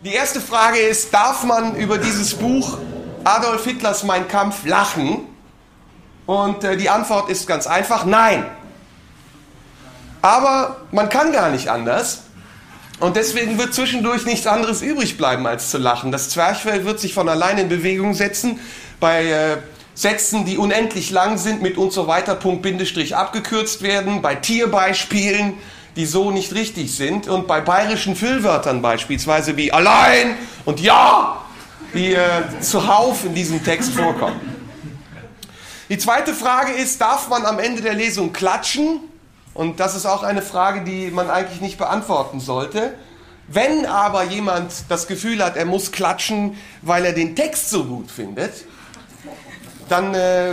Die erste Frage ist, darf man über dieses Buch Adolf Hitlers Mein Kampf lachen? Und die Antwort ist ganz einfach, nein. Aber man kann gar nicht anders. Und deswegen wird zwischendurch nichts anderes übrig bleiben, als zu lachen. Das Zwerchfell wird sich von allein in Bewegung setzen. Bei Sätzen, die unendlich lang sind, mit und so weiter, Punkt, Bindestrich abgekürzt werden. Bei Tierbeispielen, die so nicht richtig sind. Und bei bayerischen Füllwörtern beispielsweise wie allein und ja, die zuhauf in diesem Text vorkommen. Die zweite Frage ist, darf man am Ende der Lesung klatschen? Und das ist auch eine Frage, die man eigentlich nicht beantworten sollte. Wenn aber jemand das Gefühl hat, er muss klatschen, weil er den Text so gut findet, dann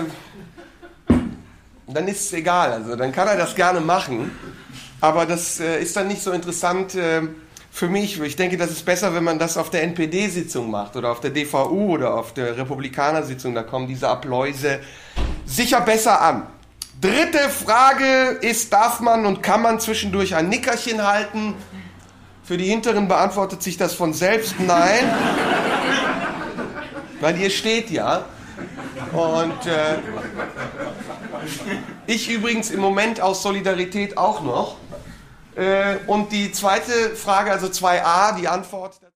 ist es egal. Also dann kann er das gerne machen. Aber das ist dann nicht so interessant für mich. Ich denke, das ist besser, wenn man das auf der NPD-Sitzung macht oder auf der DVU oder auf der Republikaner-Sitzung. Da kommen diese Appläuse sicher besser an. Dritte Frage ist, darf man und kann man zwischendurch ein Nickerchen halten? Für die Hinteren beantwortet sich das von selbst, nein. Weil ihr steht ja. Und ich übrigens im Moment aus Solidarität auch noch. Und die zweite Frage, also 2a, die Antwort...